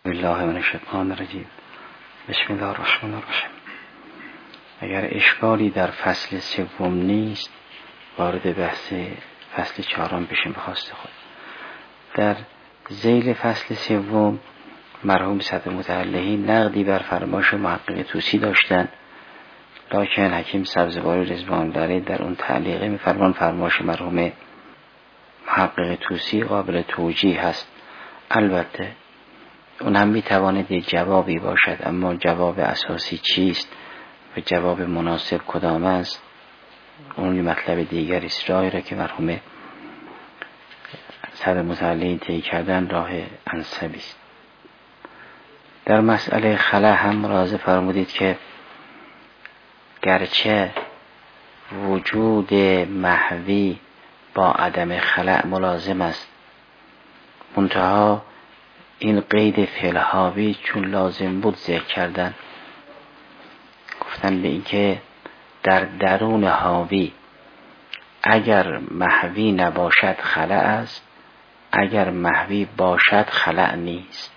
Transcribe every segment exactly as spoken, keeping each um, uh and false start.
بالله من الشیطان الرجیم. بسم الله الرحمن الرحیم. اگر اشکالی در فصل سوم نیست، وارد بحث فصل چهارم بشیم به خواست خود. در ذیل فصل سوم مرحوم صدر متعلقی نقدی بر فرمایش محقق طوسی داشتند، لکن حکیم سبزواری رضوان الله علیه در اون تعلیقه می‌فرمان فرمایش مرحوم محقق طوسی قابل توجیه هست. البته اون هم میتواند یک جوابی باشد، اما جواب اساسی چیست و جواب مناسب کدام است، اون مطلب دیگر است. راهی را که مرحوم صدر متعلقی طی کردن راه انسبی است. در مسئله خلا هم ملاحظه فرمودید که گرچه وجود محوی با عدم خلا ملازم است، منتها این قید فعل‌حاوی چون لازم بود ذکر کردن، گفتن به این که در درون حاوی اگر محوی نباشد خلا است، اگر محوی باشد خلا نیست.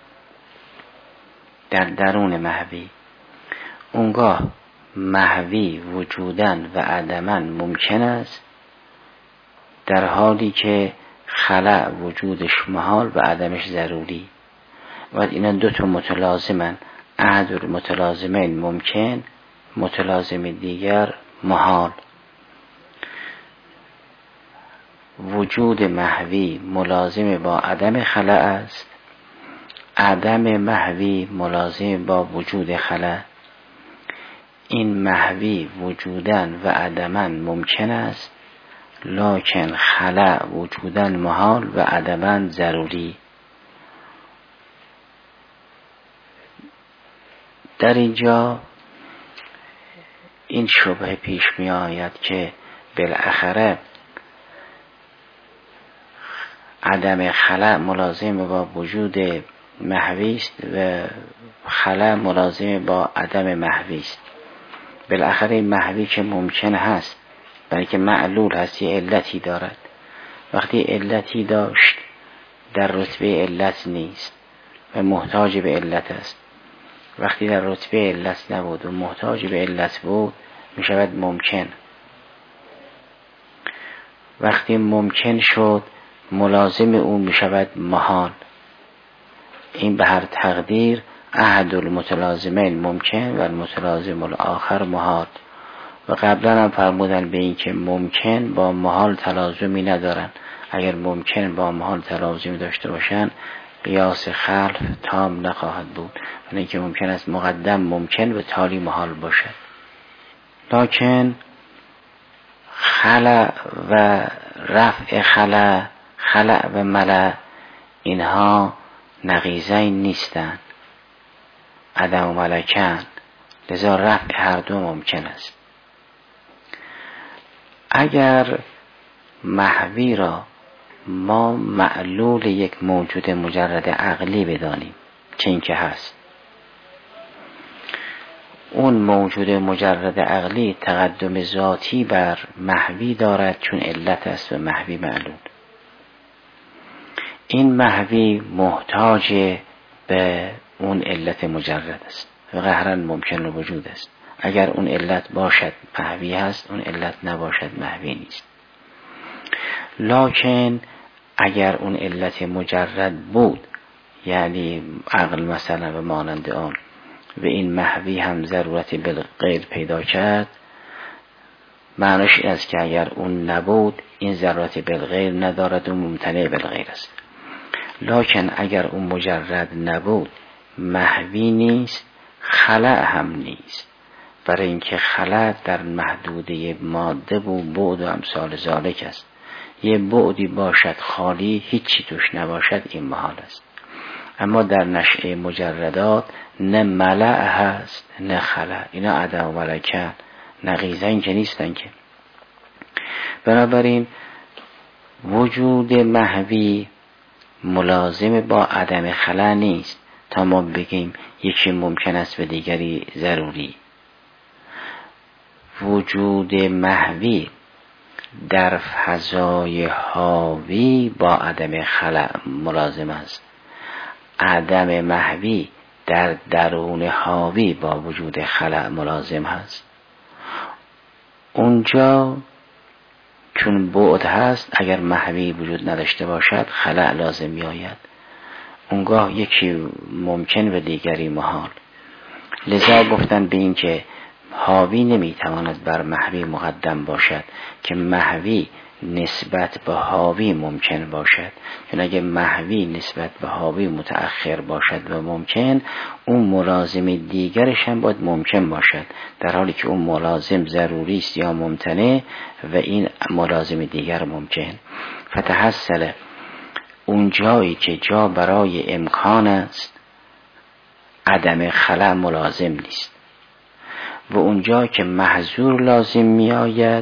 در درون محوی اونگاه محوی وجودن و عدمن ممکن است، در حالی که خلا وجودش محال و عدمش ضروری. و اینا دو تا متلازمن، احد المتلازمین ممکن، متلازم دیگر محال. وجود محوی ملازم با عدم خلا است، عدم محوی ملازم با وجود خلا. این محوی وجودن و عدمن ممکن است، لکن خلا وجودن محال و عدمن ضروری. در اینجا این شبهه پیش می آید که بالاخره عدم خلا ملازم با وجود محوی است و خلا ملازم با عدم محوی است. بالاخره محوی که ممکن هست، بلکه معلول هست، یه علتی دارد. وقتی علتی داشت در رتبه علت نیست و محتاج به علت است. وقتی در رتبه علت نبود و محتاج به علت بود، می شود ممکن. وقتی ممکن شد، ملازم اون می شود محال. این به هر تقدیر احد المتلازمین ممکن و المتلازم الاخر محال. و قبلا هم فرمودن به این که ممکن با محال تلازمی ندارن. اگر ممکن با محال تلازمی داشته باشن، قیاس خلف تام نخواهد بود. یعنی که ممکن است مقدم ممکن و تالی محال باشد. لکن خلا و رفع خلا، خلا و ملا، اینها نقیضین نیستند، عدم و ملکن، لذا رفع هر دو ممکن است. اگر محوی را ما معلول یک موجود مجرد عقلی بدانیم، چه این که هست، اون موجود مجرد عقلی تقدم ذاتی بر محوی دارد، چون علت است و محوی معلول. این محوی محتاج به اون علت مجرد است و قهرن ممکن وجود است. اگر اون علت باشد محوی هست، اون علت نباشد محوی نیست. لکن اگر اون علت مجرد بود، یعنی عقل مثلا و مانند آن، و این محوی هم ضرورت بالغیر پیدا کرد، معنیش این است که اگر اون نبود، این ضرورت بالغیر ندارد و ممتنع بالغیر است. لکن اگر اون مجرد نبود، محوی نیست، خلا هم نیست. برای اینکه خلا در محدوده ماده و بعد و امثال ذالک است. یه بعدی باشد خالی، هیچی توش نباشد، این محال است. اما در نشأه مجردات نه ملع هست نه خلا. اینا عدم و ملکن، نقیضین که نیستن که. بنابراین وجود محوی ملازم با عدم خلا نیست تا ما بگیم یکی ممکن است و دیگری ضروری. وجود محوی در فضای حاوی با عدم خلا ملازم است، عدم محوی در درون حاوی با وجود خلأ ملازم هست. اونجا چون بعد هست، اگر محوی وجود نداشته باشد خلأ لازم می آید. اونگاه یکی ممکن و دیگری محال. لذا گفتن به این که حاوی نمیتواند بر محوی مقدم باشد که محوی نسبت به حاوی ممکن باشد. چون اگه محوی نسبت به حاوی متأخر باشد و ممکن، اون ملازم دیگرش هم باید ممکن باشد، در حالی که اون ملازم ضروری است یا ممتنع و این ملازم دیگر ممکن. فتحصل اون جایی که جا برای امکان است عدم خلأ ملازم نیست و اونجا که محظور لازم می آید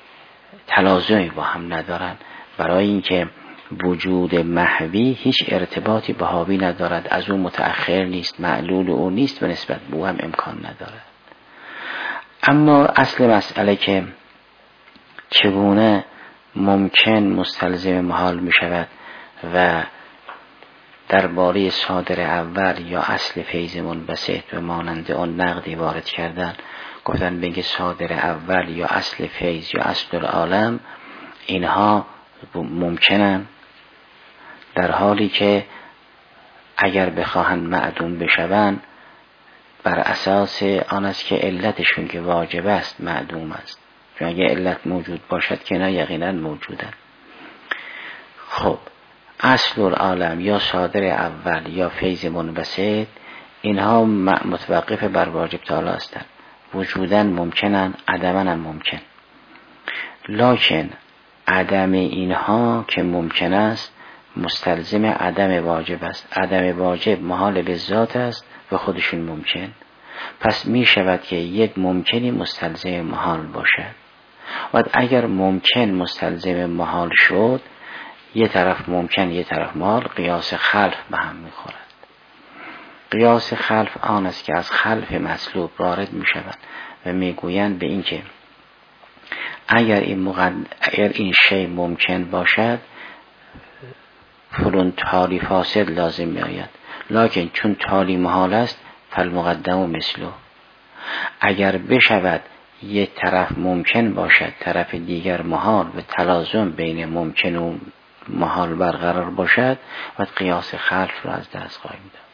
تلازمی با هم ندارن، برای اینکه وجود محوی هیچ ارتباطی به حاوی ندارد، از اون متأخر نیست، معلول او نیست و نسبت به او هم امکان ندارد. اما اصل مسئله که چگونه ممکن مستلزم محال می شود و درباره صادر اول یا اصل فیض منبسط و مانند آن نقدی وارد کردن. گفتن بگه صادر اول یا اصل فیض یا اصل العالم اینها ممکنن، در حالی که اگر بخواهند معدوم بشوند بر اساس آن است که علتشون که واجب است معدوم است، چون اگر علت موجود باشد که نه یقینا موجودن. خب اصل العالم یا صادر اول یا فیض منبسط اینها متوقف بر واجب تعالی هستند، وجودن ممکنن، عدمن هم ممکن. لکن عدم اینها که ممکن است مستلزم عدم واجب است. عدم واجب محال به ذات است و خودشون ممکن. پس می شود که یک ممکنی مستلزم محال باشد و اگر ممکن مستلزم محال شد، یه طرف ممکن یه طرف محال، قیاس خلف به هم می خورد. قیاس خلف آن است که از خلف مطلوب وارد می شود و می گویند به این که اگر این, مقد... اگر این شی ممکن باشد فلان تالی فاسد لازم می آید، لکن چون تالی محال است فالمقدم مثله. اگر بشود یک طرف ممکن باشد طرف دیگر محال و تلازم بین ممکن و محال برقرار باشد و قیاس خلف را از دست خواهیم داد.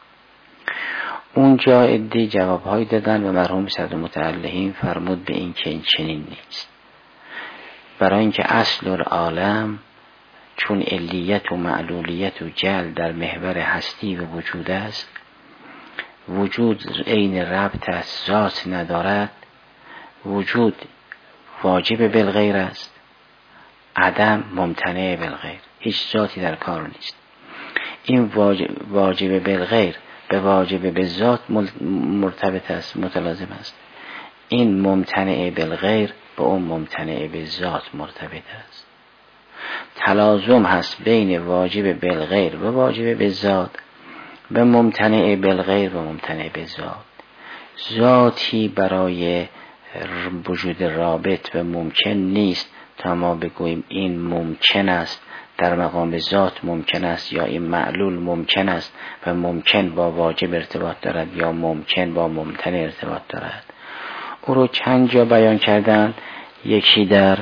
اونجا عده جوابهایی دادن و مرحوم صدر متعلهین فرمود به این که این چنین نیست، برای اینکه اصل العالم چون علیت و معلولیت و جل در محور هستی و وجود است، وجود عین ربط است، ذات ندارد، وجود واجب بالغیر است، عدم ممتنع بالغیر، هیچ ذاتی در کار نیست. این واجب, واجب بالغیر به واجب به ذات مرتبط است، متلازم است. این ممتنع بالغیر به اون ممتنع به ذات مرتبط است. تلازم هست بین واجب بالغیر و واجب به ذات به ممتنع بالغیر و ممتنع به ذات. ذاتی برای وجود رابط و ممکن نیست تا ما بگوییم این ممکن است، در مقام ذات ممکن است، یا این معلول ممکن است و ممکن با واجب ارتباط دارد یا ممکن با ممتنع ارتباط دارد. او رو چند جا بیان کردن. یکی در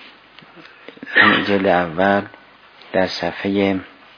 جلد اول در صفحه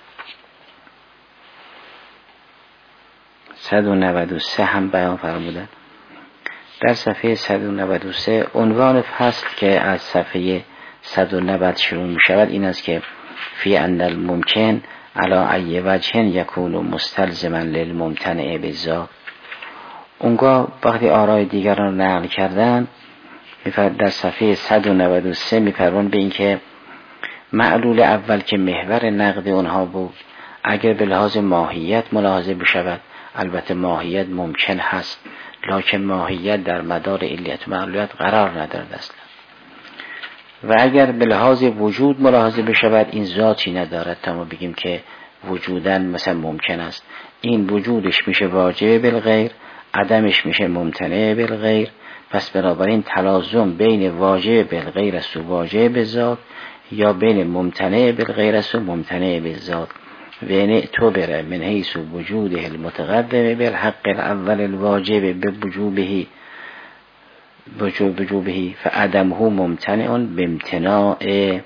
صد و نود و سه هم بیان فرمودن. در صفحه صد و نود و سه عنوان فصل که از صفحه صد و نود شروع می شود این است که فی ان الممکن علی ای وجه یکون مستلزما للممتنع بالذات. اونگاه وقتی آرای دیگران نقل کردن در صفحه صد و نود و سه می‌پرون به این که معلول اول که محور نقد اونها بود اگر به لحاظ ماهیت ملاحظه بشود، البته ماهیت ممکن هست لکن ماهیت در مدار علیت و معلولیت قرار ندارد اصلا، و اگر به لحاظ وجود ملاحظه بشود این ذاتی ندارد تا ما بگیم که وجودن مثلا ممکن است. این وجودش میشه واجب بالغیر، عدمش میشه ممتنع بالغیر. پس بنابراین تلازم بین واجب بالغیر است و واجب بالذات یا بین ممتنع بالغیر است و ممتنع بالذات. و این اعتبر من حیث وجوده المتقدم بالحق الاول الواجب بوجوبه وجوب وجوبه فعدمه ممتنع بامتناع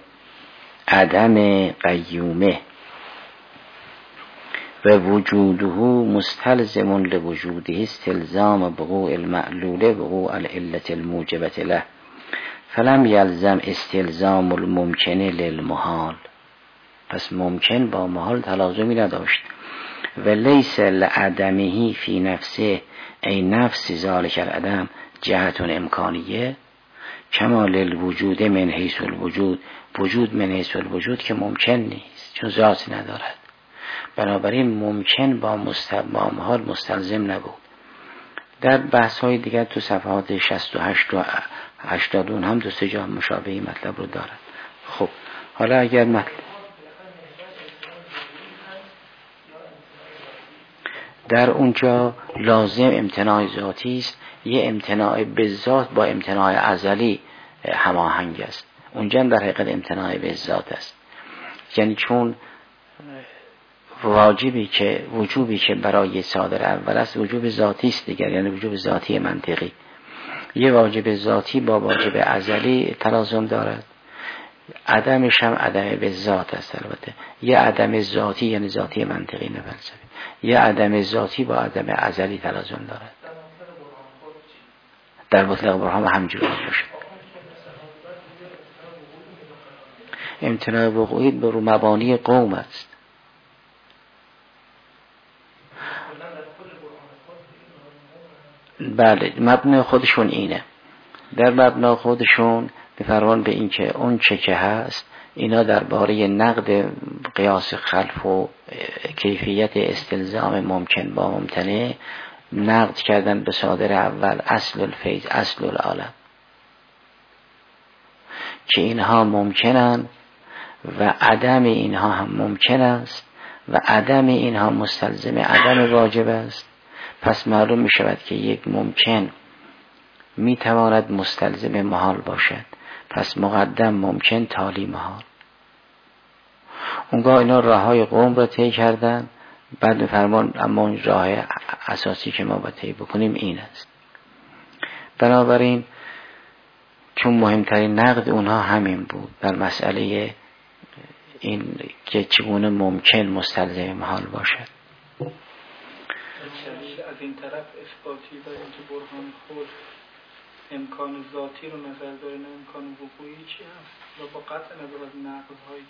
عدم قیومه و وجوده مستلزم لوجوده استلزام وقوع المعلول وقوع العلة الموجبة له فلم یلزم استلزام الممکن للمحال. پس ممکن با محال تلازمی نداشت. و لیس لعدمه فی نفسه ای نفس ذالک العدم جهت امکانیه کما للوجود من حیث الوجود وجود من حیث الوجود که ممکن نیست چون ذات ندارد. بنابراین ممکن با مستلزم محال مستلزم نبود. در بحث های دیگر تو صفحات شصت و هشت و هشتاد هم دو سه جا مشابهی مطلب رو دارد. خب حالا اگر مطلب در اونجا لازم امتناع ذاتی است، یه امتناع به ذات با امتناع ازلی هماهنگ است. اونجا در حقیقت امتناع به ذات است، یعنی چون واجبی که وجوبی که برای صادر اول است وجوب ذاتی است دیگر، یعنی وجوب ذاتی منطقی. یه واجب ذاتی با واجب ازلی تلازم دارد، عدمش هم عدم به ذات است. البته یه عدم ذاتی یعنی ذاتی منطقی نه فلسفی، یه عدم ذاتی با عدم ازلی تلازم دارد. در مطلق برهان همجوری باشه. امتناع وقوعی به رو مبانی قوم است. بله مبنای خودشون اینه، در مبنای خودشون بفرمان به این که اون چه که هست اینا درباره نقد قیاس خلف و کیفیت استلزام ممکن با ممتنع نقد کردن به صادر اول اصل الفیض اصل العالم که اینها ممکنن و عدم اینها هم ممکن است و عدم اینها مستلزم عدم واجب است. پس معلوم می شود که یک ممکن می تواند مستلزم محال باشد، پس مقدم ممکن تالی محال. اونگاه اینا راه های قوم را طی کردن، بعد فرمان اما اون راه اساسی که ما باید طی بکنیم این است. بنابراین چون مهمترین نقد اونها همین بود در مسئله این که چگونه ممکن مستلزم محال باشد. از این طرف اثباتی داریم که برهان خود امکان ذاتی رو نظر داره نه امکان وقوعی چی هست و با قطع نظر از نقض‌هایی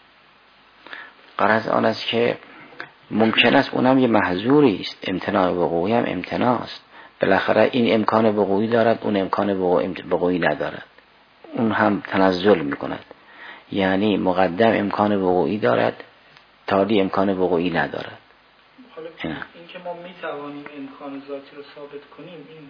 غرض آن است که ممکن است اونم یه محظوری است، امتناع وقوعی هم امتناع است. بالاخره این امکان وقوعی دارد اون امکان وقوعی ندارد، اون هم تنزل میکند. یعنی مقدم امکان وقوعی دارد تالی امکان وقوعی ندارد. حالا این که ما میتوانیم امکان ذاتی رو ثابت کنیم این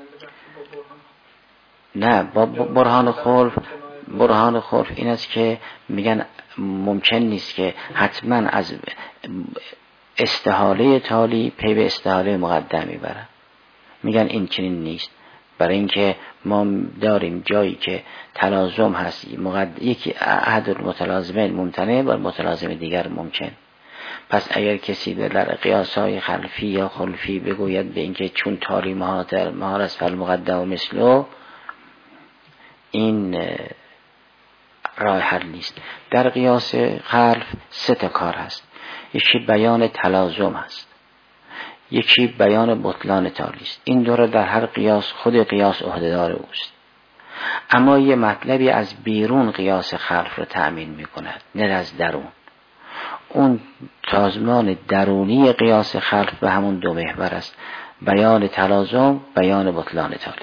با برهان نه با برهان خلف برهان خلف این است که میگن ممکن نیست که حتما از استحاله تالی پی به استحاله مقدم میبرن. میگن این چنین نیست، برای اینکه ما داریم جایی که تلازم هست مقد... یکی احد المتلازمین ممتنع و متلازم دیگر ممکن. پس اگر کسی در قیاس‌های خلفی یا خلفی بگوید به اینکه چون تالی مهار است فالمقدم و مثلو، این راه حل نیست. در قیاس خلف سه تا کار هست. یکی بیان تلازم است، یکی بیان بطلان تالی است. این دو را در هر قیاس خود قیاس عهده‌دار اوست. اما یه مطلبی از بیرون قیاس خلف را تأمین می‌کند، نه از درون. اون سازمان درونی قیاس خلف به همون دو محور است، بیان تلازم، بیان بطلان تالی.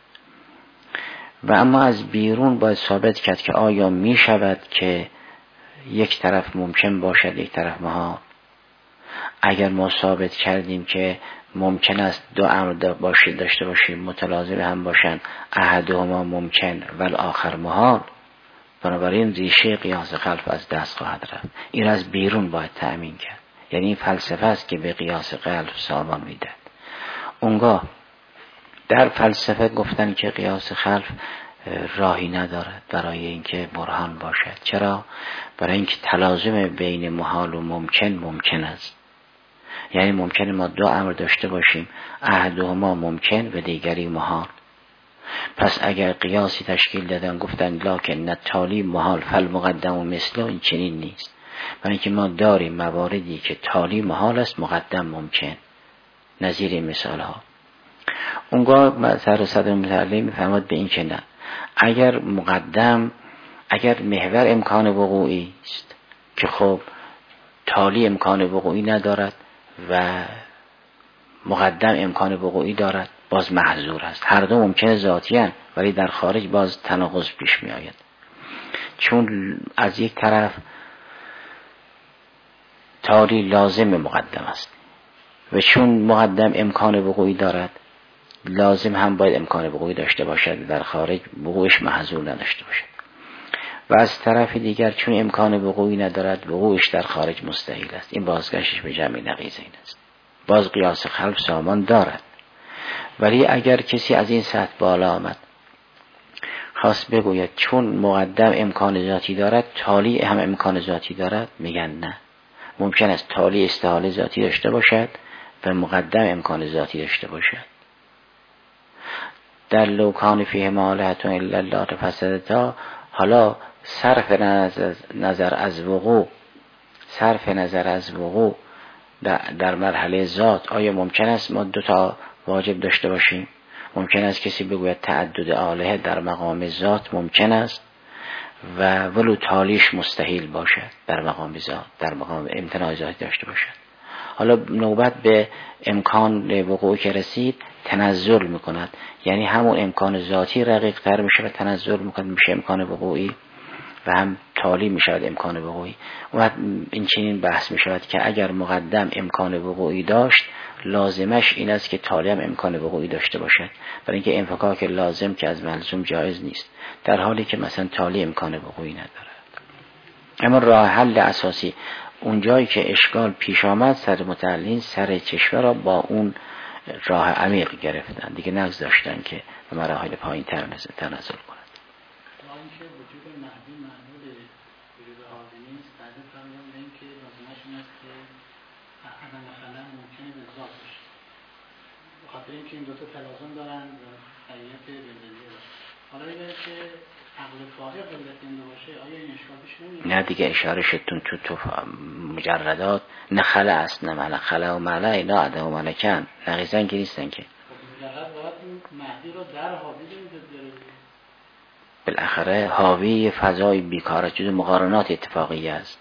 و اما از بیرون باید ثابت کرد که آیا می شود که یک طرف ممکن باشد یک طرف محال. اگر ما ثابت کردیم که ممکن است دو امر باشید داشته باشیم متلازم هم باشند، احدهما ممکن و الاخر محال، بنابراین ریشه قیاس خلف از دست خواهد رفت. این از بیرون باید تأمین کرد. یعنی این فلسفه است که به قیاس خلف سامان میدهد. اونگاه در فلسفه گفتن که قیاس خلف راهی ندارد برای اینکه برهان باشد. چرا؟ برای اینکه تلازم بین محال و ممکن ممکن است. یعنی ممکنه ما دو امر داشته باشیم، احدهما ممکن و دیگری محال. پس اگر قیاسی تشکیل دادن گفتن لکن التالی محال فالمقدم و مثله، این چنین نیست. برای اینکه ما داریم مواردی که تالی محال است، مقدم ممکن، نظیر این مثال ها. اونگاه سر و صدر متعلق میفرماد به این که نه، اگر مقدم، اگر محور امکان وقوعی است که خب تالی امکان وقوعی ندارد و مقدم امکان وقوعی دارد، باز محظور است. هر دو ممکنه ذاتی هستند ولی در خارج باز تناقض پیش می آید. چون از یک طرف تالی لازم مقدم است و چون مقدم امکان وقوعی دارد، لازم هم باید امکان وقوعی داشته باشد، در خارج وقوعش محظور نداشته باشد. و از طرف دیگر چون امکان وقوعی ندارد، وقوعش در خارج مستحیل است. این بازگشتش به جمع نقیض این است. باز قیاس خلف سامان دارد، ولی اگر کسی از این سطح بالا آمد خواست بگوید چون مقدم امکان ذاتی دارد، تالی هم امکان ذاتی دارد، میگن نه، ممکن است تالی استحاله ذاتی داشته باشد و مقدم امکان ذاتی داشته باشد. در لو کان فیه مالحة الا الله فسدتا، حالا صرف نظر از وقوع صرف نظر از وقوع در مرحله ذات، آیا ممکن است ما دو تا واجب داشته باشیم؟ ممکن است کسی بگوید تعدد آلهه در مقام ذات ممکن است و ولو تالیش مستحیل باشد در مقام ذات، در مقام امتناع ذاتی داشته باشد. حالا نوبت به امکان وقوع که رسید، تنزل میکند، یعنی همون امکان ذاتی رقیق تر میشه و تنزل میکند، میشه امکان وقوعی و هم تالی میشود امکان وقوعی. و این چنین بحث میشود که اگر مقدم امکان وقوعی داشت، لازمش این است که تالی هم امکان وقوعی داشته باشد، برای اینکه انفکاک لازم که از ملزوم جایز نیست، در حالی که مثلا تالی امکان وقوعی ندارد. اما راه حل اساسی اونجایی که اشکال پیش آمد، سر متعلقین سر چشمه را با اون راه عمیق گرفتن، دیگه نقص داشتن که به مراحل پایین تر تنزل کند. اینکه وجود مهدی معلول وجود حاضر نیست، بعد فرمودن به اینکه لازمش این است که عدم خلل ممکنه به ذات باشه، به خاطر اینکه این دوتا تلازم دارن و خیلیت بلدیه دارن. حالا اگر که عقل فائق علت این باشه، آیا این اشکال پیش نمیاد؟ نه دیگه، اشاره شدتون تو تو مجردات نه خلا است نه ملک، خلا و ملک اینا عدم و ملکن، نقیزن که نیستن که. مجرد باید این مهدی رو در حاوی داره، بالاخره حاوی فضای بیکاره، جز مقارنات اتفاقی است.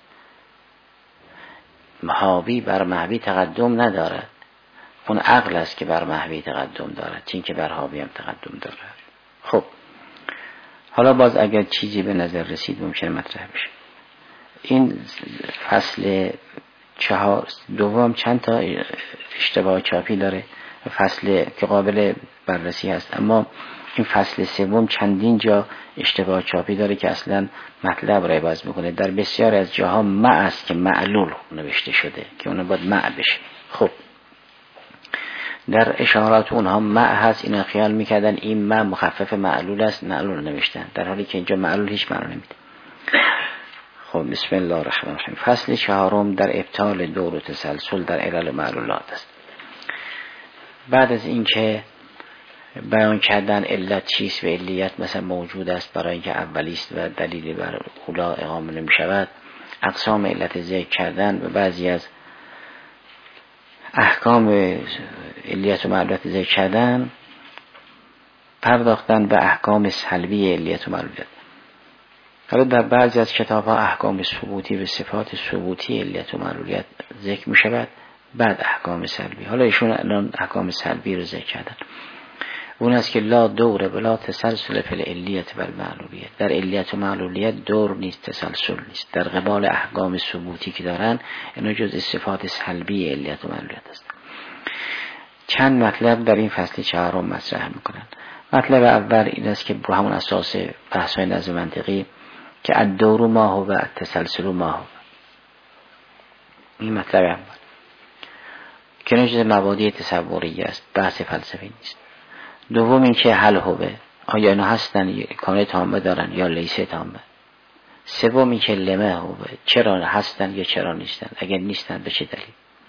حاوی بر مهوی تقدم ندارد، اون عقل است که بر مهوی تقدم دارد، چین که بر حاوی هم تقدم دارد. خب حالا باز اگر چیزی به نظر رسید ممکنه مطرح بشه. این فصل چهار دوم چند تا اشتباه چاپی داره، فصل که قابل بررسی هست، اما این فصل سوم چندین جا اشتباه چاپی داره که اصلا مطلب را عوض میکنه. در بسیار از جاها مع است که معلول نوشته شده که اون باید مع بشه. خب در اشارات اونها مع هست، اینا خیال میکردن این مع مخفف معلول است، معلول نوشتن، در حالی که اینجا معلول هیچ معنا نمیده. خب بسم الله الرحمن الرحیم. فصل چهارم در ابطال دور و تسلسل در علل معلولات است. بعد از اینکه بیان کردن علت چیست و علیت مثلا موجود است برای اینکه اولیست و دلیلی بر اولا اقامه نمی شود، اقسام علت ذکر کردن و بعضی از احکام علیت و معلولیت ذکر کردن، پرداختن به احکام سلبی علیت و معلولیت. حالا در بعضی از کتاب ها احکام ثبوتی و صفات ثبوتی علیت و معلولیت ذکر می شود، بعد احکام سلبی. حالا ایشون الان احکام سلبی رو ذکر کردن. اون است که لا دور بلا تسلسل فی العلیت و المعلولیت، در علیت و معلولیت دور نیست، تسلسل نیست. در قبال احکام ثبوتی که دارن، اینا جز صفات سلبی علیت و معلولیت است. چند مطلب در این فصل چهارم مطرح میکنن. مطلب اول این است که با همون اساس بحث‌های نظم منطقی که الدور ما هو و التسلسل ما هو، این مطلب اول که نجز مبادی تصوری است، بحث فلسفی نیست. دوم این که حل هوه، آیا اینا هستن کانه تامه دارن یا لیسه تامه؟ سومی که لمه هوه، چرا هستن یا چرا نیستن؟ اگر نیستن به چه دلیل؟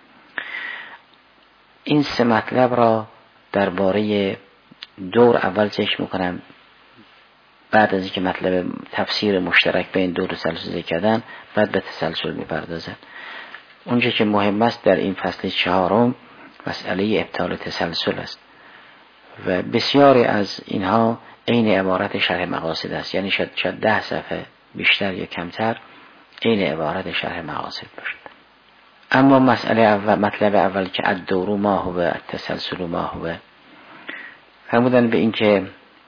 این سه مطلب را درباره دور اول ذکر میکنم، بعد از اینکه مطلب تفسیر مشترک بین دور و تسلسل ذکر کردن بعد به تسلسل میپردازن. اونجا که مهم است در این فصل چهارم مسئله ابطال تسلسل است و بسیاری از اینها عین عبارت شرح مقاصد است، یعنی شاید شاید ده صفحه بیشتر یا کمتر عین عبارت شرح مقاصد باشد. اما مسئله اول، مطلب اول که الدور ما هو، التسلسل ما هو، فرمودن به این که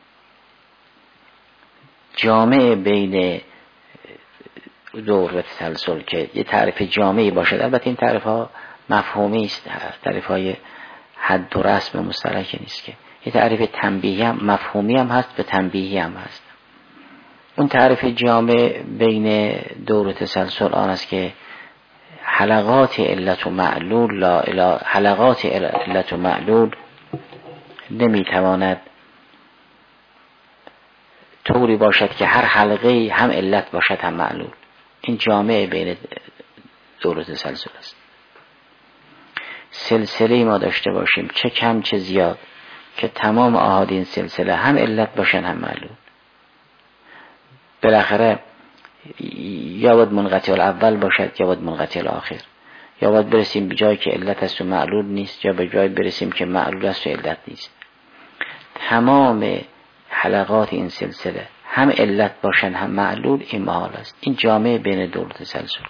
جامع بین دور و تسلسل که یه تعریف جامعی باشد. البته این تعریف ها مفهومی است، تعریف های حد و رسم مشترک نیست، که یه تعریف تنبیهی هم مفهومی هم هست و تنبیهی هم هست. اون تعریف جامع بین دور و تسلسل آن است که حلقات علت و معلول لا اله حلقات علت و معلول نمیتواند طوری باشد که هر حلقه هم علت باشد هم معلول. این جامع بین دور و تسلسل است. سلسله ما داشته باشیم چه کم چه زیاد که تمام آحاد این سلسله هم علت باشن هم معلول. بالاخره یا باید منقطع الاول باشد یا باید منقطع الاخر، یا باید برسیم به جایی که علت است و معلول نیست، یا به جایی برسیم که معلول است و علت نیست. تمام حلقات این سلسله هم علت باشن هم معلول، این محال است. این جامع بین دور و تسلسل.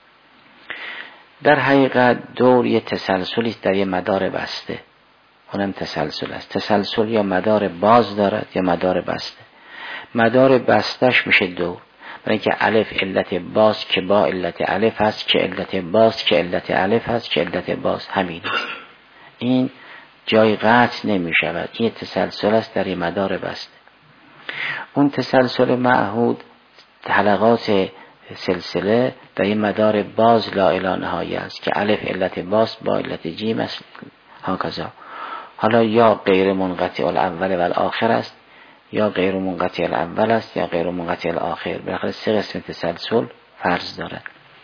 در حقیقت دور یه تسلسلی است در یه مدار بسته، اونم تسلسل است. تسلسل یا مدار باز دارد یا مدار بسته. مدار بستش میشه دور، برای اینکه الف علت باز که با علت الف هست، که علت باز که علت الف هست، که علت باز همین است. این جای قطع نمی شود. این تسلسل است در یه مدار بسته. اون تسلسل معهود حلقات سلسله در این مدار باز لا اله نهایه است که الف علت باز با علت جیم است هاکذا. حالا یا غیر منقطع الاول و الاخر است، یا غیر منقطع الاول است، یا غیر منقطع الاخر. بالاخره سه قسم تسلسل فرض دارد.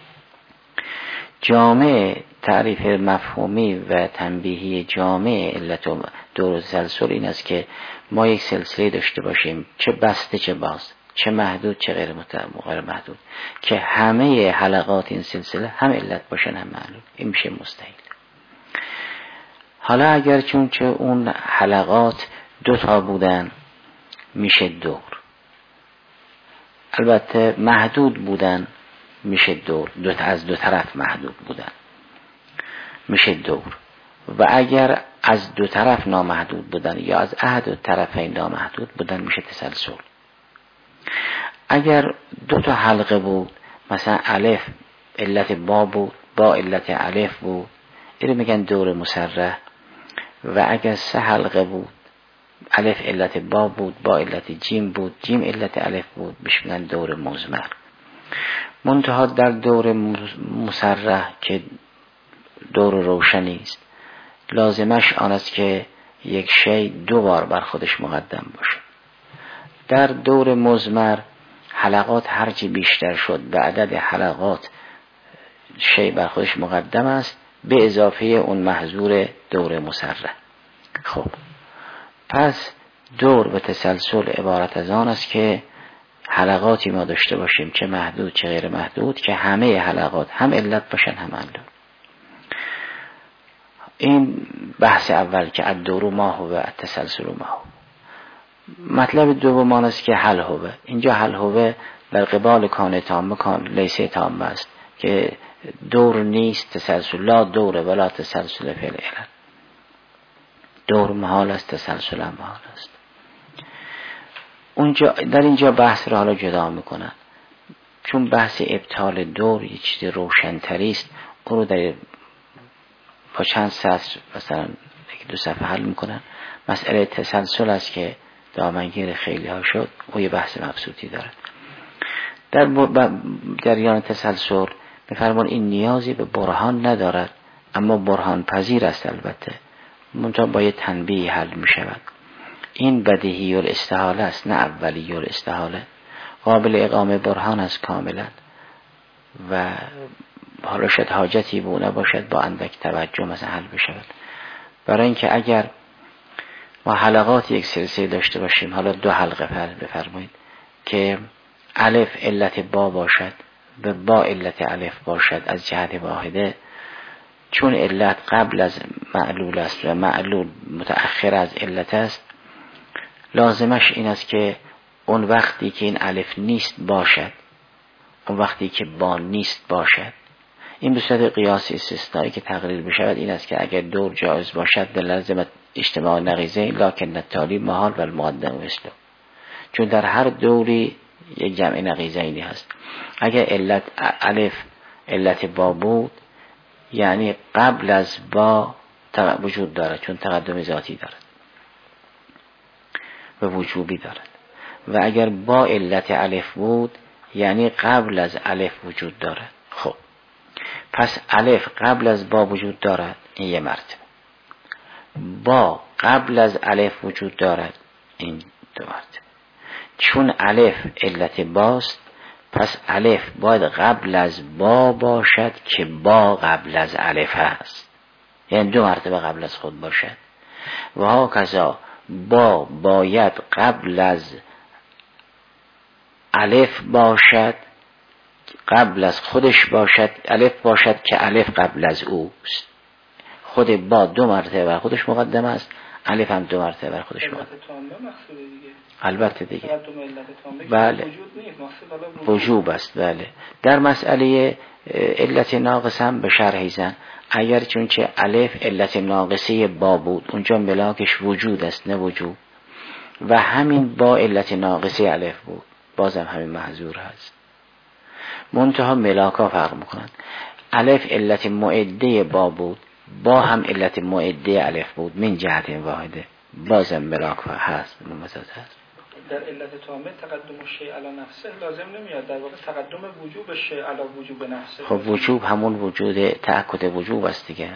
جامع تعریف مفهومی و تنبیهی جامع علت و دور و تسلسل این است که ما یک سلسله داشته باشیم چه بسته چه باز، چه محدود چه غیر غیر محدود، که همه حلقات این سلسله هم علت باشن هم معلول. این میشه مستحیل. حالا اگر چون چه اون حلقات دو تا بودن میشه دور، البته محدود بودن میشه دور، دو تا از دو طرف محدود بودن میشه دور، و اگر از دو طرف نامحدود بودن یا از احد دو طرفین نامحدود بودن میشه تسلسل. اگر دو تا حلقه بود، مثلا الف علت با بود، با علت الف بود، اینو میگن دور مسرح. و اگر سه حلقه بود، الف علت با بود، با علت جیم بود، جیم علت الف بود، بهش میگن دور مضمر. منتها در دور مسرح که دور روشنی است، لازمش آن است که یک شی دو بار بر خودش مقدم باشه. در دور مضمر حلقات هرچی بیشتر شد به عدد حلقات شی بر خودش مقدم است، به اضافه اون محظور دور مسرح. خب پس دور و تسلسل عبارت از آن است که حلقاتی ما داشته باشیم چه محدود چه غیر محدود که همه حلقات هم علت باشن هم معلول. این بحث اول که الدور ما هو التسلسل ما هو. مطلب دوم آن است که حل هو. اینجا حل هو در قبال کان تام کان لیسه تام است که دور نیست، تسلسل لا دور ولا تسلسل فی العلل. دور محال است، تسلسل هم محال است. اونجا در اینجا بحث را حالا جدا میکنن، چون بحث ابطال دور یه چیز روشن‌تری است. اون رو در با چند سطر مثلا دو صفحه حل میکنن. مسئله تسلسل است که دامنگیر خیلی ها شد، او یه بحث مبسوطی دارد. در جریان تسلسل میفرمان این نیازی به برهان ندارد، اما برهان پذیر است. البته منتها با یه تنبیه حل میشود. این بدیهی الاستحاله است، نه اولی الاستحاله. قابل اقامه برهان است کاملا و حالا شاید حاجتی بود نباشد با اندک توجه مثلا حل بشود. برای اینکه اگر ما حلقات یک سلسله داشته باشیم، حالا دو حلقه پر بفرمایید که الف علت با باشد و با علت الف باشد از جهت واحده، چون علت قبل از معلول است و معلول متأخر از علت است، لازمش این است که اون وقتی که این الف نیست باشد، اون وقتی که با نیست باشد. این به صورت قیاس استثنایی که تقریر بشود این است که اگر دور جایز باشد در لازم اجتماع نقیضه لکن التالی محال و المقدم مثله، چون در هر دوری یک جمع نقیضینی هست. اگر علت الف علت با بود یعنی قبل از با وجود دارد، چون تقدم ذاتی دارد و وجوبی دارد. و اگر با علت الف بود یعنی قبل از الف وجود دارد. خب پس الف قبل از با وجود دارد، این یه مرتبه. با قبل از الف وجود دارد، این دو مرتبه. چون الف علت باست پس الف باید قبل از با باشد که با قبل از الف هست، یعنی دو مرتبه قبل از خود باشد. و ها کذا با باید قبل از الف باشد، قبل از خودش باشد، الف باشد که الف قبل از اوست. خود با دو مرتبه بر خودش مقدم است، الف هم دو مرتبه بر خودش مقدم. البته دیگه بله وجوب است. بله در مسئله علت ناقص هم به شرحی زن، اگر چون چه الف علت ناقصه با بود اونجا ملاکش وجود است نه وجوب، و همین با علت ناقصه الف بود بازم همین محظور هست. منتها ملاکا فرق میکنند. الف علت معده با بود، با هم علت معده الف بود من جهت واحده، بازم ملاک هست ممتاز هست. در علت تامه تقدم شیء علی نفسه لازم نمیاد، در واقع تقدم وجوب شیء علی وجوب نفسه. خب وجوب همون وجود تأکد وجوب است دیگر.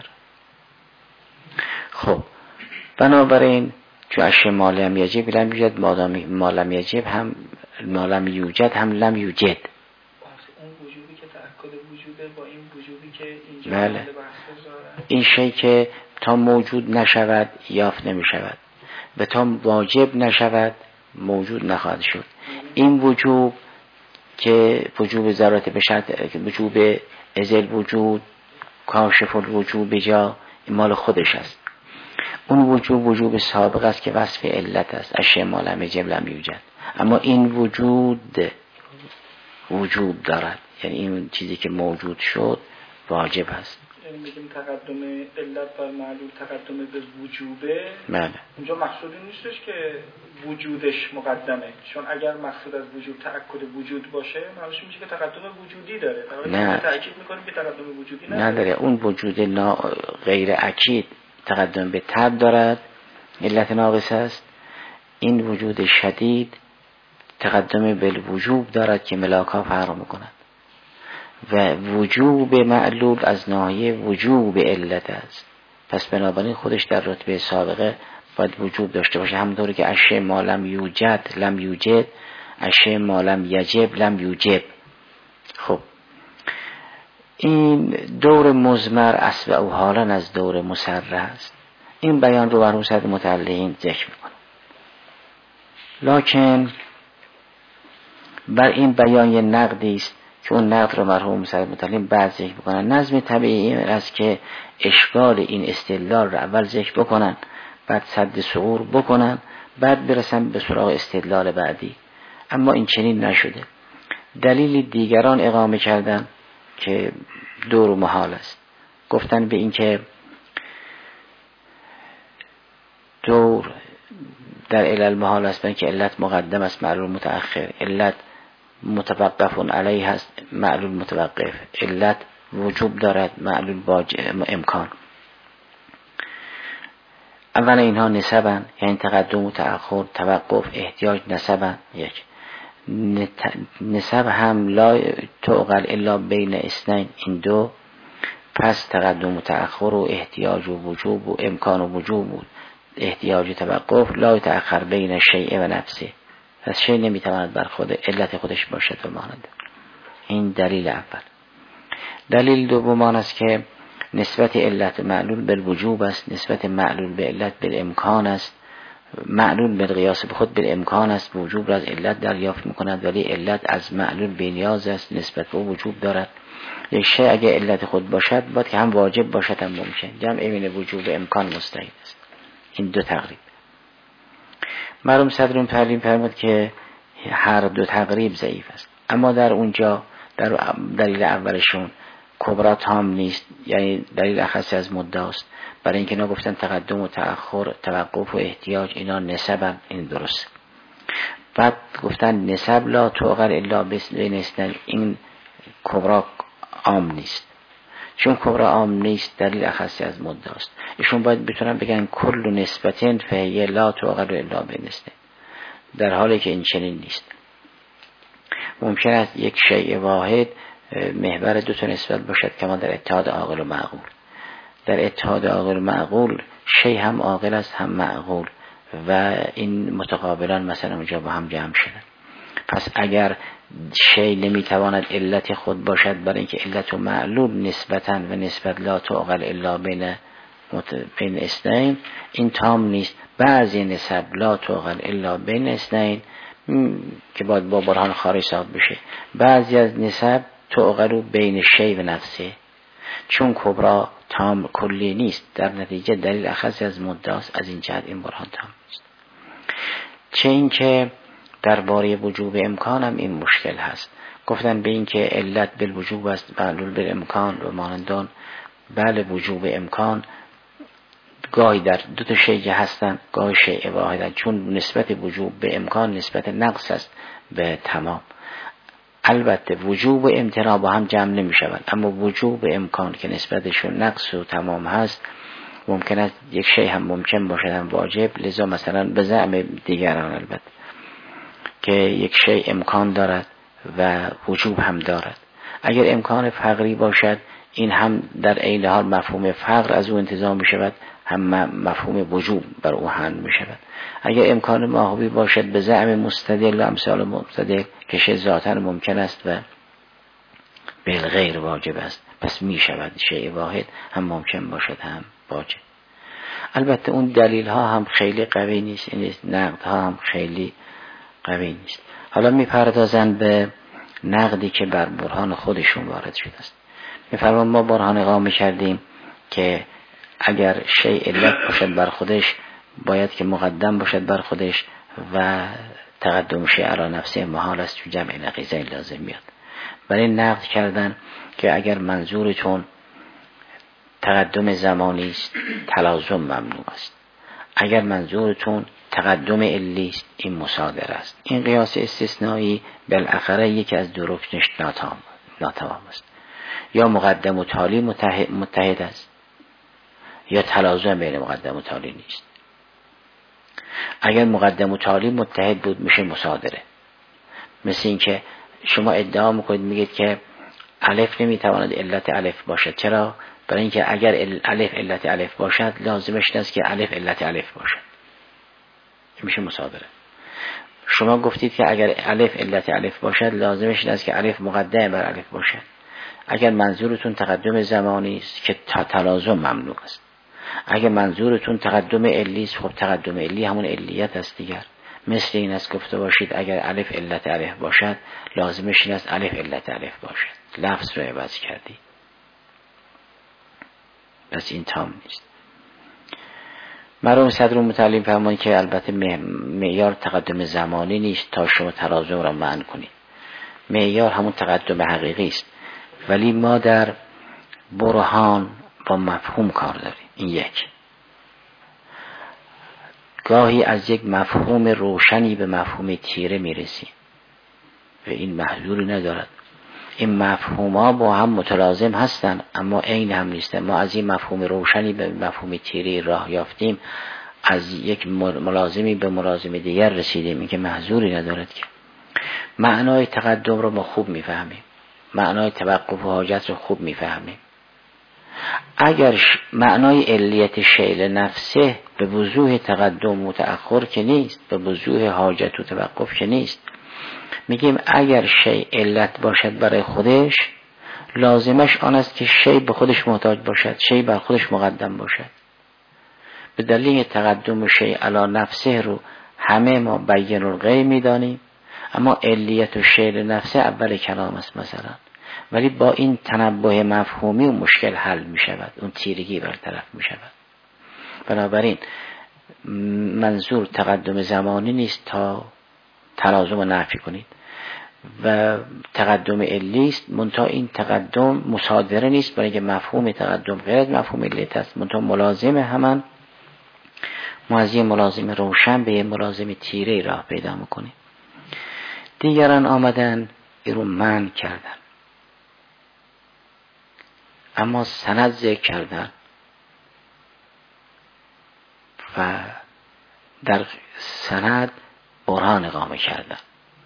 خب بنابراین چون اشیاء ما لم یجب لم یوجد، ما لم یجب هم ما لم یوجد هم لم یوجد. اون وجوبی که تأکد وجوده با این وجوبی که اینجا بله. این شی که تا موجود نشود یافت نمی شود و تا واجب نشود موجود نخواهد شد. این وجوب که وجوب ضرورت به شرط، وجوب ازل وجود کاشف الوجوب جا مال خودش است. اون وجوب وجوب سابق است که وصف علت است، اشیاء ما لم یجب لم یوجد. اما این وجود وجود دارد، یعنی این چیزی که موجود شد واجب است. یعنی میگیم تقدم علت بر معلول تقدم به وجوبه. بله. اونجا مقصودی نیستش که وجودش مقدمه، چون اگر مقصود از وجود تأکد وجود باشه معنیش میشه که تقدم وجودی داره. نه تأکید میکنیم که تقدم وجودی نداره. نداره. اون وجود نا... غیر اکید تقدم به تب دارد، علت ناقص است. این وجود شدید تقدم به وجوب دارد که ملاکا فرق میکنند و وجوب معلول از ناحیه وجوب علت است. پس بنابراین خودش در رتبه سابقه باید وجوب داشته باشه، همونطوری که اشیاء ما لم یوجد لم یوجد، اشیاء ما لم یجب لم یوجب. خب این دور مضمر اسبع و حالا از دور مسرع است. این بیان رو بر حسد متعلقین ذکر میکنه، لکن بر این بیان یه نقدی است که اون نقد رو مرحوم مسعود متعلم بعد ذکر بکنن. نظم طبیعی این است که اشکال این استدلال رو اول ذکر بکنن، بعد سد ثغور بکنن، بعد برسن به سراغ استدلال بعدی. اما این چنین نشده. دلیل دیگران اقامه کردن که دور و محال است. گفتن به این که دور در علل محال است، که علت مقدم است معلول متأخر، علت متوقف علیه هست معلول متوقف، علت وجوب دارد معلول با امکان. اولا اینها نسبن، یعنی تقدم و تأخر، توقف، احتیاج نسبن. یک نسب هم لا تعقل الا بین اثنین، این دو. پس تقدم و تأخر و احتیاج و وجوب و امکان و وجوب بود. احتیاج توقف لا تأخر بین شیء و نفسه، پس شیء نمیتواند بر خود علت خودش باشد و مانند. این دلیل اول. دلیل دوم آن است که نسبت علت معلول بالوجوب است، نسبت معلول به علت بالامکان است. معلول بالقیاس به خود بالامکان است، وجوب را از علت دریافت میکند، ولی علت از معلول بی‌نیاز است، نسبت به وجوب دارد. یک شیء اگه علت خود باشد باید که هم واجب باشد هم ممکن. جمع بین وجوب و امکان مستحیل است. این دو تقریب. مرحوم صدرون تعلیم فرمود که هر دو تقریب ضعیف است، اما در اونجا در دلیل اولشون کبرا تام نیست، یعنی دلیل اخصی از مدعاست، برای اینکه اینا گفتن تقدم و تأخر، توقف و احتیاج اینا نسبن، این درست. بعد گفتن نسب لا تعقل الا بین اثنین، این کبرا عام نیست. چون کبرا عام نیست دلیل اخصی از مدعاست، ایشون باید بتونن بگن کل نسبتین فهیه لا تعقل الا بین اثنین، در حالی که این چنین نیست. ممکن است یک شیء واحد محور دو تا نسبت باشد، کما در اتحاد عاقل و معقول. در اتحاد عاقل و معقول شیء هم عاقل است هم معقول و این متقابلان مثلا اونجا با هم جمع شدن. پس اگر شیء نمیتواند علت خود باشد برای اینکه علت و معلول نسبتاً و نسبت لا تعقل الا بین بین اثنین، این تام نیست. بعضی نسب لا تعقل الا بین اثنین که باید با برهان خارج ثابت بشه، بعضی از نسب تعقل بین شیء و نفسه، چون کبرا تام کلی نیست، در نتیجه دلیل اخصی از مدعاست. از این جهت این برهان تام نیست. چه این که درباره وجوب امکان هم این مشکل هست. گفتن به این که علت بالوجوب است معلول بالامکان و مانندان. بله وجوب امکان گاهی در دو تا شیء هستن، گاهی شیء واحدن، چون نسبت وجوب به امکان نسبت نقص است به تمام. البته وجوب و امتناع با هم جمع نمی شوند، اما وجوب و امکان که نسبتشون نقص و تمام هست، ممکن است یک شیء هم ممکن باشد هم واجب. لذا مثلا به زعم دیگران البته که یک شیء امکان دارد و وجوب هم دارد. اگر امکان فقری باشد این هم در عین حال مفهوم فقر از او انتزاع می شود، هم مفهوم وجوب بر او حمل می شود. اگر امکان ماهوی باشد به زعم مستدل و امثال مستدل که شیء ذاتاً ممکن است و بالغیر واجب است، پس می شود شیء واحد هم ممکن باشد هم واجب. البته اون دلیل ها هم خیلی قوی نیست، این نقد ها هم خیلی قوی نیست. حالا می پردازن به نقدی که بر برهان خودشون وارد شده است. می فرمان ما برهان اقامه کردیم که اگر شیء علت باشد بر خودش باید که مقدم باشد بر خودش و تقدم شیء علی نفسه محال است، چون جمع نقیضه لازم میاد. برای نقد کردن که اگر منظورتون تقدم زمانی است تلازم ممنوع است، اگر منظورتون تقدم علی است این مصادره است. این قیاس استثنایی بالاخره یکی از دو رکنش ناتمام ناتمام است. یا مقدم و تالی متحد, متحد است یا تلازم بین مقدم و تالی نیست. اگر مقدم و تالی متحد بود میشه مصادره. مثل این که شما ادعا میکنید میگید که الف نمیتواند علت الف باشد. چرا؟ برای اینکه اگر الف علت الف باشد لازمش نیست که الف علت الف باشد، میشه مصادره. شما گفتید که اگر الف علت الف باشد لازمش نیست که الف مقدم بر الف باشد. اگر منظورتون تقدم زمانی است که تا تلازم ممنوع است. اگر منظورتون تقدم علی است، خب تقدم علی همون علیت است دیگر. مثل این است گفته باشید اگر الف علت الف باشد لازمش این است الف علت الف باشد، لفظ رو عوض کردی. پس این تام نیست. مرحوم صدر متعلم فرمایند که البته معیار تقدم زمانی نیست تا شما تلازم را معنی کنید. معیار همون تقدم حقیقی است، ولی ما در برهان با مفهوم کار داریم. این یک. گاهی از یک مفهوم روشنی به مفهوم تیره میرسیم و این محذوری ندارد. این مفهوم‌ها با هم متلازم هستند اما عین هم نیستند. ما از این مفهوم روشنی به مفهوم تیره راه یافتیم، از یک ملازمی به ملازم دیگر رسیدیم، این که محذوری ندارد. که معنای تقدم رو ما خوب میفهمیم، معنای توقف و حاجت رو خوب میفهمیم، اگر معنای علیت شیء نفسه به وضوح تقدم و تأخر که نیست، به وضوح حاجت و توقف که نیست. میگیم اگر شیء علت باشد برای خودش، لازمش آن است که شیء به خودش محتاج باشد، شیء بر خودش مقدم باشد. به دلیل تقدم شیء علی نفسه رو همه ما بیان الغیب میدانیم، اما علیت و شیء نفسه اول کلام است مثلا. ولی با این تنبه مفهومی و مشکل حل می شود، اون تیرگی برطرف می شود. بنابراین منظور تقدم زمانی نیست تا تلازم نفی کنید و تقدم علی است، منتها این تقدم مصادره نیست، برای که مفهوم تقدم غیر از مفهوم علیت است، منتها ملازم همان. ما از یه ملازم روشن به یه ملازم تیره راه پیدا میکنیم. دیگران آمدن این رو منع کردن، اما سند ذکر کردن و در سند برهان اقامه کردن.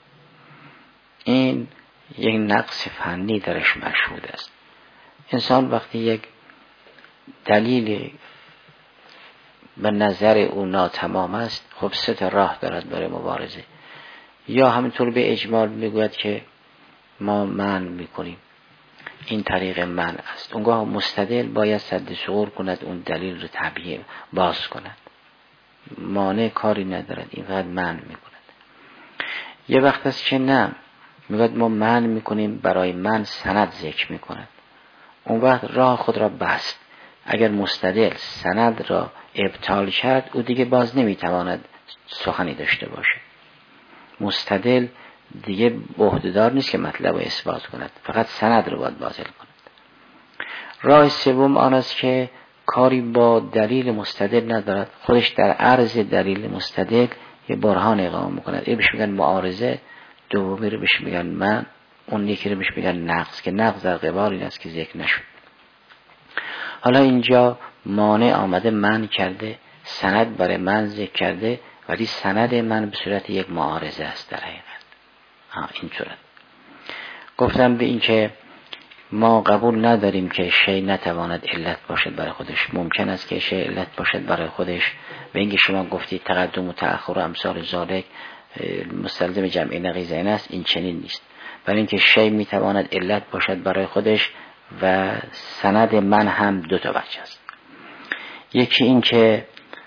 این یک نقص فنی درش مشهود است. انسان وقتی یک دلیل به نظر او ناتمام است، خب سه تا راه دارد برای مبارزه. یا همینطور به اجمال میگوید که ما منع میکنیم، این طریق منع است. اونگاه مستدل باید سد ثغور کند، اون دلیل رو تبیین باز کند. مانع کاری ندارد، این فقط منع میکند. یه وقت است که نه، میگوید ما منع میکنیم، برای من سند ذکر میکند. اون وقت راه خود را بست. اگر مستدل سند را ابطال کرد، او دیگه باز نمیتواند سخنی داشته باشه. مستدل دیگه عهده‌دار نیست که مطلب رو اثبات کند، فقط سند رو باید باطل کند. راه سوم آن است که کاری با دلیل مستدل ندارد، خودش در عرض دلیل مستدل یه برهان اقامه میکند. این بهش میگن معارضه، دومی رو بهش میگن من، اون یکی رو بهش میگن نقض، که نقض در قبال این است که ذکر نشد. حالا اینجا مانع آمده من کرده، سند برای من ذکر کرده، ولی سند من به صورت یک معارضه است در حقیقت. ها این صورت. گفتم به این که ما قبول نداریم که شیء نتواند علت باشد برای خودش. ممکن است که شیء علت باشد برای خودش، به اینکه شما گفتید تقدم و تأخر و امثال ذالک مستلزم جمع نقیضین است، این چنین نیست. برای اینکه شیء میتواند علت باشد برای خودش و سند من هم دو تا وجه است. یکی این که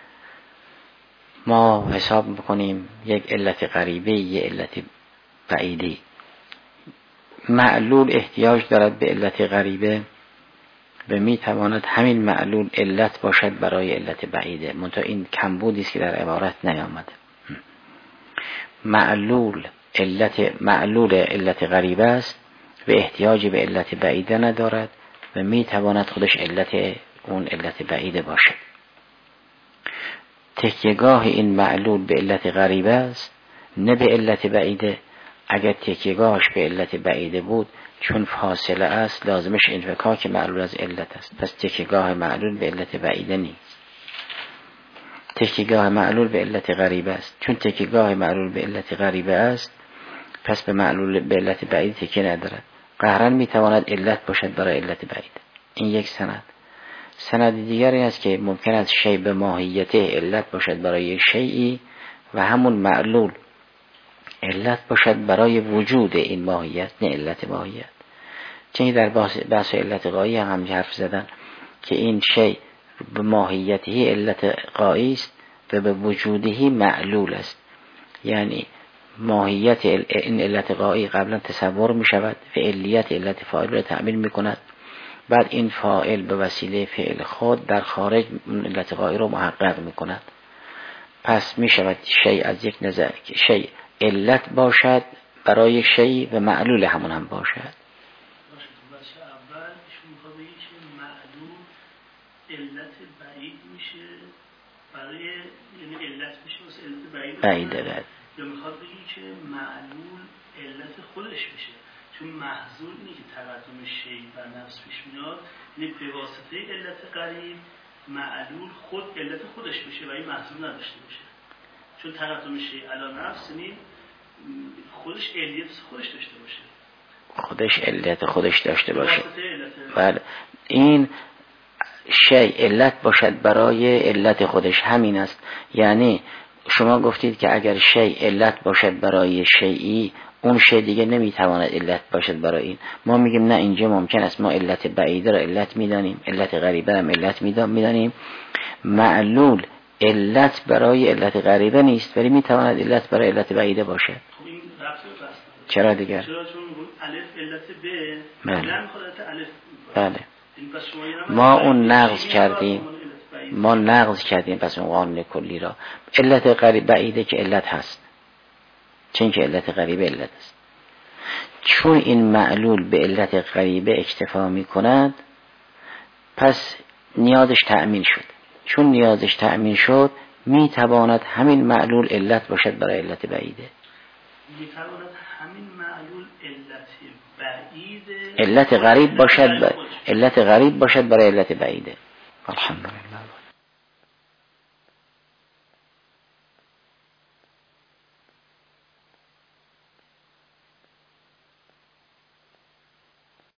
ما حساب میکنیم یک علت غریبه، یک علت بعیدی. معلول احتیاج دارد به علت غریبه و میتواند همین معلول علت باشد برای علت بعیده، منتها این کمبودی است که در عبارت نیامده. معلول علت معلول علت غریبه است و احتیاجی به علت بعیده ندارد و میتواند خودش علت اون علت بعیده باشد. تکیهگاه این معلول به علت غریبه است، نه به علت بعیده. اگر تکیهگاهش به علت بعیده بود، چون فاصله است، لازمش انفکاک معلول از علت است، پس تکیهگاه معلول به علت بعیده نیست. تکیهگاه معلول به علت غریبه است، چون تکیهگاه معلول به علت غریبه است، پس به معلول به علت بعید تکیه ندارد. قهرا میتواند علت باشد برای علت بعید. این یک سند. سند دیگری است که ممکن است شیء به ماهیت علت باشد برای یک شیئی و همون معلول علت باشد برای وجود این ماهیت، نه علت ماهیت. چون در بحث علت غایی هم حرف زدن که این شیء به ماهیتی علت غایی است و به وجودی معلول است. یعنی ماهیت این علت غایی قبلا تصور می شود و علیت علت فاعل را تعمیل می کند. بعد این فاعل به وسیله فعل خود در خارج علت غایی را محقق می کند. پس می شود شیء از یک نظر که شیء علت باشد برای شیء و معلول همون هم باشد. بچه اول شما میخواد بگید که معلول علت بعید میشه برای، یعنی علت میشه واسه علت بعید بعیده بعد. یا میخواد بگید که معلول علت خودش میشه، چون محضور اینه که تقدم شیء بر نفس پیش میاد، یعنی به واسطه علت قریب معلول خود علت خودش میشه و این محضور نداشته باشه. چون تقدم شیء علی نفس یعنی خودش علیت خودش داشته باشه، خودش علت خودش داشته باشه. بله این شیء علت باشد برای علت خودش، همین است. یعنی شما گفتید که اگر شیء علت باشد برای شیئی، اون شیء دیگه نمیتواند علت باشد برای این. ما میگیم نه، اینجا ممکن است ما علت بعیده را علت میدانیم، علت غریبه هم علت میدانیم. معلول علت برای علت غریبه نیست، ولی میتواند علت برای علت بعیده باشد. خب این رفت بس. چرا دیگر؟ چرا؟ چون الف علت ب، بله. لام خودت الف. بله. ما اون نقض کردیم، ما نقض کردیم پس اون قانون کلی را. علت غریب بعیده که علت هست، چون که علت غریبه علت است. چون این معلول به علت غریبه اکتفا می کند، پس نیازش تأمین شد. چون نیازش تأمین شد، می تواند همین معلول علت باشد برای علت بعیده. می تواند همین معلول علت بعیده علت غریب باشد، علت غریب باشد برای علت بعیده. الحمدلله.